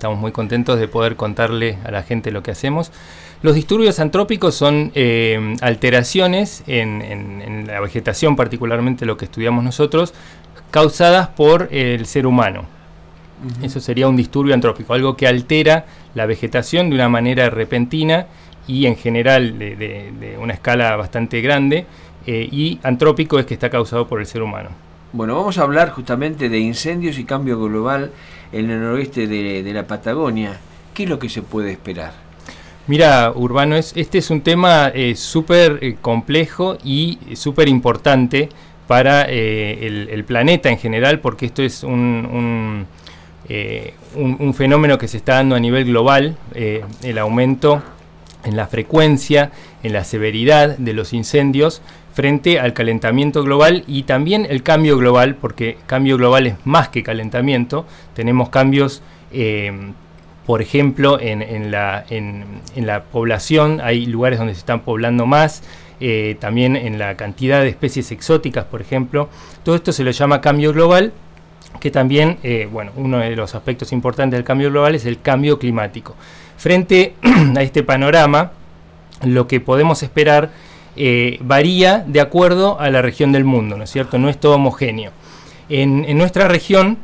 estamos muy contentos de poder contarle a la gente lo que hacemos. Los disturbios antrópicos son alteraciones en la vegetación, particularmente lo que estudiamos nosotros, causadas por el ser humano. Eso sería un disturbio antrópico, algo que altera la vegetación de una manera repentina y en general de una escala bastante grande, y antrópico es que está causado por el ser humano. Bueno, vamos a hablar justamente de incendios y cambio global en el noroeste de la Patagonia. ¿Qué es lo que se puede esperar? Mira, Urbano, este es un tema súper complejo y súper importante para el planeta en general, porque esto es un fenómeno que se está dando a nivel global, el aumento en la frecuencia, en la severidad de los incendios frente al calentamiento global y también el cambio global, porque cambio global es más que calentamiento. Tenemos cambios, por ejemplo, en la población, hay lugares donde se están poblando más, también en la cantidad de especies exóticas, por ejemplo. Todo esto se lo llama cambio global, que también, uno de los aspectos importantes del cambio global es el cambio climático. Frente a este panorama, lo que podemos esperar varía de acuerdo a la región del mundo, ¿no es cierto? No es todo homogéneo. En nuestra región,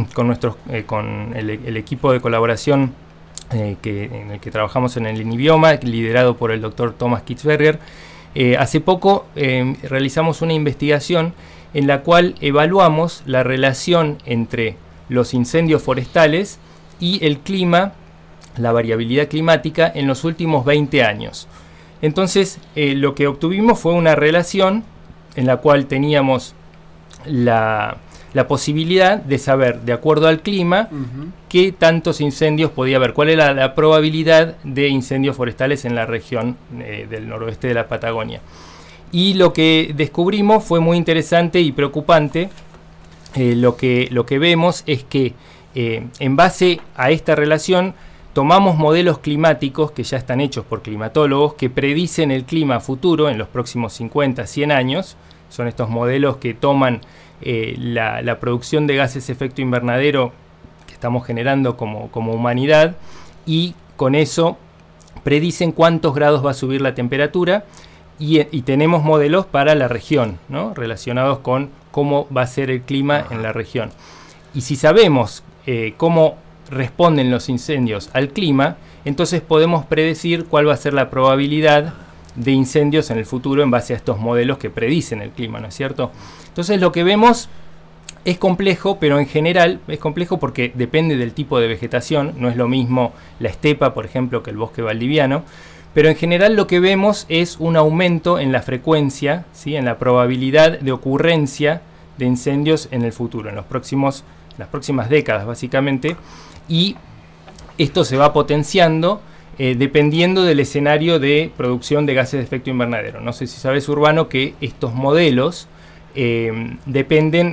con el equipo de colaboración en el que trabajamos en el INIBIOMA, liderado por el doctor Thomas Kitzberger, hace poco realizamos una investigación en la cual evaluamos la relación entre los incendios forestales y el clima, la variabilidad climática en los últimos 20 años. Entonces, lo que obtuvimos fue una relación en la cual teníamos la posibilidad de saber, de acuerdo al clima, qué tantos incendios podía haber, cuál era la probabilidad de incendios forestales en la región del noroeste de la Patagonia. Y lo que descubrimos fue muy interesante y preocupante. Lo que vemos es que en base a esta relación tomamos modelos climáticos que ya están hechos por climatólogos que predicen el clima futuro en los próximos 50, 100 años. Son estos modelos que toman la producción de gases de efecto invernadero que estamos generando como humanidad, y con eso predicen cuántos grados va a subir la temperatura, y tenemos modelos para la región, ¿no?, relacionados con cómo va a ser el clima en la región. Y si sabemos cómo responden los incendios al clima, entonces podemos predecir cuál va a ser la probabilidad de incendios en el futuro en base a estos modelos que predicen el clima, ¿no es cierto? Entonces lo que vemos es complejo, pero en general es complejo porque depende del tipo de vegetación. No es lo mismo la estepa, por ejemplo, que el bosque valdiviano, pero en general lo que vemos es un aumento en la frecuencia, ¿sí?, en la probabilidad de ocurrencia de incendios en el futuro, en las próximas décadas básicamente, y esto se va potenciando dependiendo del escenario de producción de gases de efecto invernadero. No sé si sabes, Urbano, que estos modelos dependen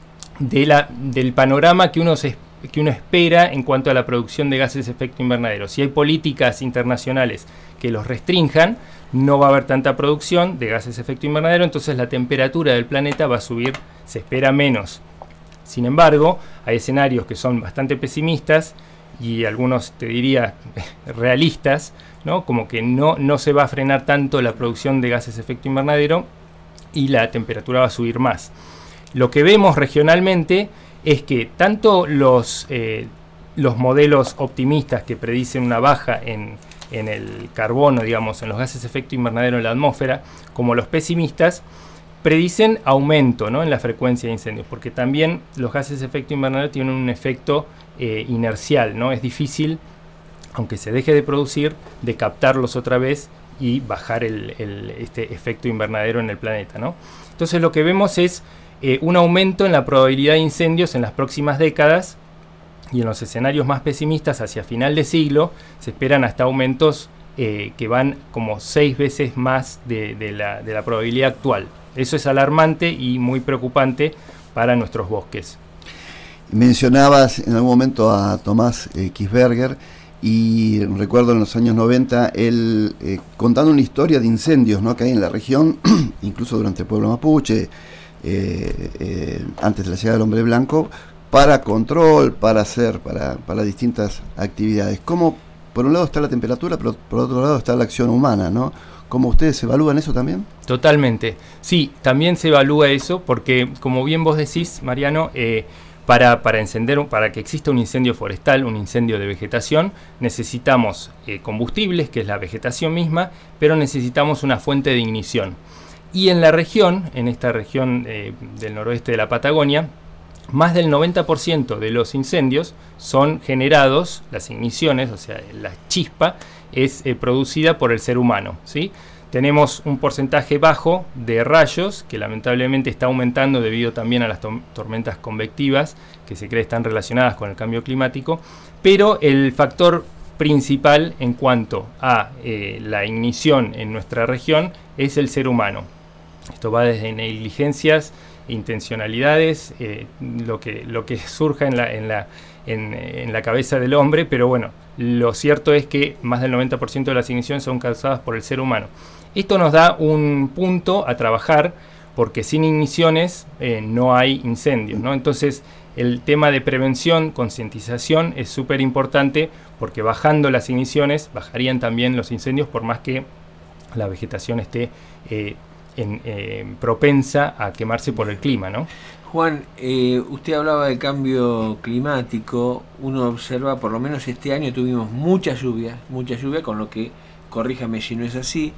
del panorama que uno espera en cuanto a la producción de gases de efecto invernadero. Si hay políticas internacionales que los restrinjan, no va a haber tanta producción de gases de efecto invernadero, entonces la temperatura del planeta va a subir, se espera menos. Sin embargo, hay escenarios que son bastante pesimistas y algunos, te diría, realistas, ¿no?, como que no se va a frenar tanto la producción de gases de efecto invernadero y la temperatura va a subir más. Lo que vemos regionalmente es que tanto los modelos optimistas que predicen una baja en el carbono, digamos, en los gases de efecto invernadero en la atmósfera, como los pesimistas predicen aumento, ¿no?, en la frecuencia de incendios, porque también los gases de efecto invernadero tienen un efecto inercial, ¿no? Es difícil, aunque se deje de producir, de captarlos otra vez y bajar este efecto invernadero en el planeta, ¿no? Entonces lo que vemos es un aumento en la probabilidad de incendios en las próximas décadas, y en los escenarios más pesimistas hacia final de siglo se esperan hasta aumentos que van como 6 veces más de la probabilidad actual. Eso es alarmante y muy preocupante para nuestros bosques. Mencionabas en algún momento a Thomas Kitzberger, y recuerdo en los años 90 él contando una historia de incendios, ¿no?, que hay en la región, incluso durante el pueblo mapuche, antes de la llegada del hombre blanco, para control, para distintas actividades. ¿Cómo, por un lado está la temperatura, pero por otro lado está la acción humana, ¿no? ¿Cómo ustedes evalúan eso también? Totalmente. Sí, también se evalúa eso porque, como bien vos decís, Mariano, para que exista un incendio forestal, un incendio de vegetación, necesitamos combustibles, que es la vegetación misma, pero necesitamos una fuente de ignición. Y en la región, en esta región del noroeste de la Patagonia, más del 90% de los incendios son generados, las igniciones, o sea, la chispa, es producida por el ser humano, ¿sí? Tenemos un porcentaje bajo de rayos, que lamentablemente está aumentando debido también a las tormentas convectivas, que se cree están relacionadas con el cambio climático, pero el factor principal en cuanto a la ignición en nuestra región es el ser humano. Esto va desde negligencias, intencionalidades, lo que surja en la cabeza del hombre, pero bueno, lo cierto es que más del 90% de las igniciones son causadas por el ser humano. Esto nos da un punto a trabajar, porque sin igniciones no hay incendios, ¿no? Entonces, el tema de prevención, concientización es súper importante, porque bajando las igniciones, bajarían también los incendios, por más que la vegetación esté propensa a quemarse por el clima, ¿no? Juan, usted hablaba del cambio climático. Uno observa, por lo menos este año tuvimos mucha lluvia, con lo que, corríjame si no es así,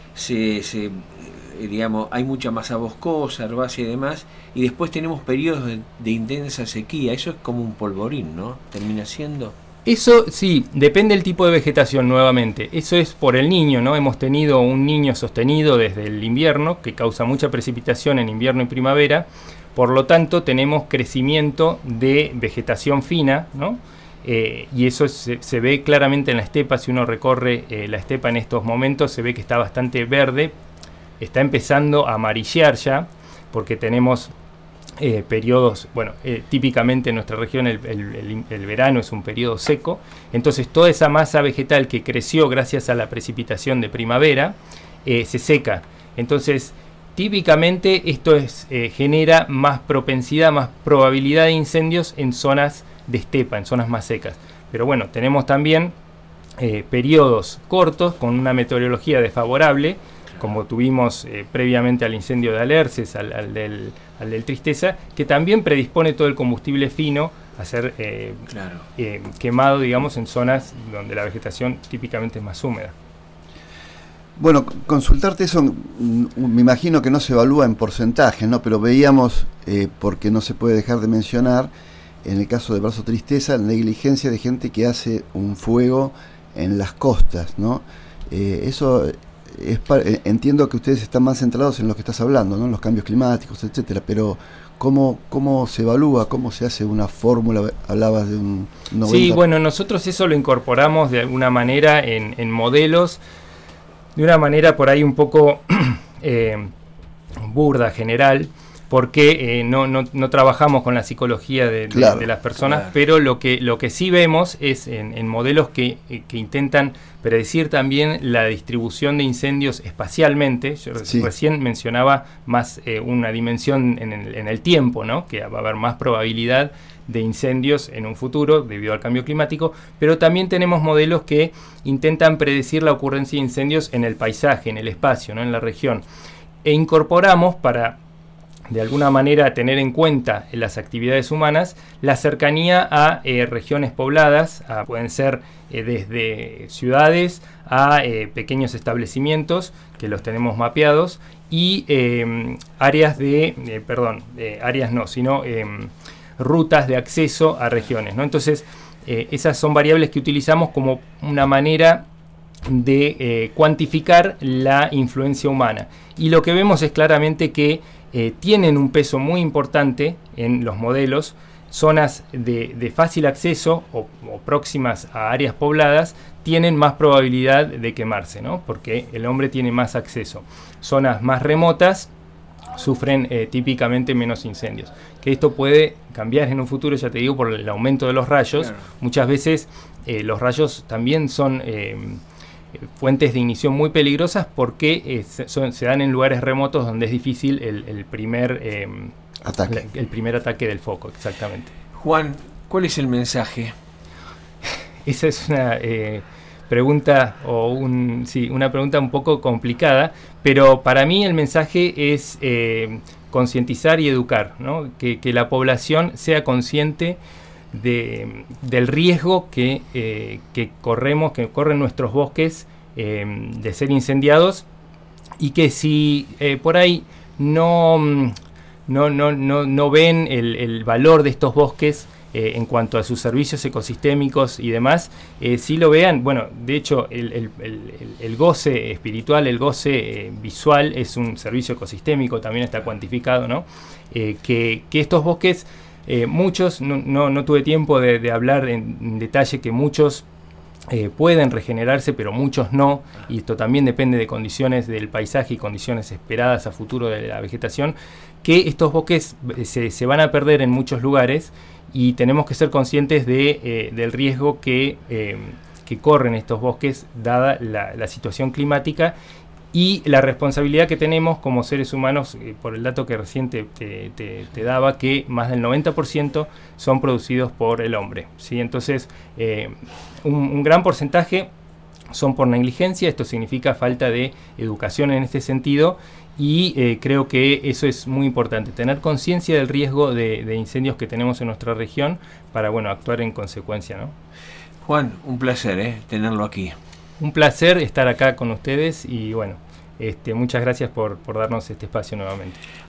digamos, hay mucha masa boscosa, herbácea y demás, y después tenemos periodos de intensa sequía. Eso es como un polvorín, ¿no? Termina siendo. Eso sí, depende del tipo de vegetación nuevamente. Eso es por el Niño, ¿no? Hemos tenido un Niño sostenido desde el invierno, que causa mucha precipitación en invierno y primavera. Por lo tanto, tenemos crecimiento de vegetación fina, ¿no? Y eso se ve claramente en la estepa. Si uno recorre la estepa en estos momentos, se ve que está bastante verde. Está empezando a amarillar ya, porque tenemos periodos, bueno, típicamente en nuestra región el verano es un periodo seco. Entonces toda esa masa vegetal que creció gracias a la precipitación de primavera se seca. Entonces típicamente esto genera más propensidad, más probabilidad de incendios en zonas de estepa, en zonas más secas. Pero bueno, tenemos también periodos cortos con una meteorología desfavorable, como tuvimos previamente al incendio de Alerces, al del Tristeza, que también predispone todo el combustible fino a ser quemado, digamos, en zonas donde la vegetación típicamente es más húmeda. Bueno, consultarte eso, me imagino que no se evalúa en porcentajes, ¿no? Pero veíamos, porque no se puede dejar de mencionar, en el caso de Brazo Tristeza, la negligencia de gente que hace un fuego en las costas, ¿no? Eso entiendo que ustedes están más centrados en lo que estás hablando, ¿no? En los cambios climáticos, etcétera, pero ¿cómo se evalúa? ¿Cómo se hace una fórmula? Hablabas de un 90%. Sí, bueno, nosotros eso lo incorporamos de alguna manera en modelos, de una manera por ahí un poco burda, general, porque no trabajamos con la psicología de las personas, claro. Pero lo que sí vemos es en modelos que intentan predecir también la distribución de incendios espacialmente. Yo recién mencionaba más una dimensión en el tiempo, ¿no? Que va a haber más probabilidad de incendios en un futuro debido al cambio climático, pero también tenemos modelos que intentan predecir la ocurrencia de incendios en el paisaje, en el espacio, ¿no? En la región. E incorporamos para de alguna manera tener en cuenta en las actividades humanas la cercanía a regiones pobladas, pueden ser desde ciudades a pequeños establecimientos que los tenemos mapeados y rutas de acceso a regiones, ¿no? Entonces esas son variables que utilizamos como una manera de cuantificar la influencia humana, y lo que vemos es claramente que tienen un peso muy importante en los modelos. Zonas de fácil acceso o próximas a áreas pobladas tienen más probabilidad de quemarse, ¿no? Porque el hombre tiene más acceso. Zonas más remotas sufren típicamente menos incendios. Que esto puede cambiar en un futuro, ya te digo, por el aumento de los rayos. Claro. Muchas veces los rayos también son fuentes de ignición muy peligrosas porque se dan en lugares remotos donde es difícil el primer ataque del foco, exactamente. Juan, ¿cuál es el mensaje? Esa es una pregunta una pregunta un poco complicada, pero para mí el mensaje es concientizar y educar, ¿no? Que la población sea consciente del riesgo que corren nuestros bosques de ser incendiados, y que si por ahí no ven el valor de estos bosques en cuanto a sus servicios ecosistémicos y demás, sí lo vean. Bueno, de hecho el goce espiritual, el goce visual es un servicio ecosistémico, también está cuantificado, ¿no? Que estos bosques, muchos, no tuve tiempo de hablar en detalle, que muchos pueden regenerarse, pero muchos no, y esto también depende de condiciones del paisaje y condiciones esperadas a futuro de la vegetación, que estos bosques se van a perder en muchos lugares, y tenemos que ser conscientes del riesgo que corren estos bosques dada la situación climática y la responsabilidad que tenemos como seres humanos, por el dato que recién te daba, que más del 90% son producidos por el hombre, ¿sí? Entonces, un gran porcentaje son por negligencia. Esto significa falta de educación en este sentido, y creo que eso es muy importante, tener conciencia del riesgo de incendios que tenemos en nuestra región para, bueno, actuar en consecuencia, ¿no? Juan, un placer tenerlo aquí. Un placer estar acá con ustedes, y bueno, muchas gracias por darnos este espacio nuevamente.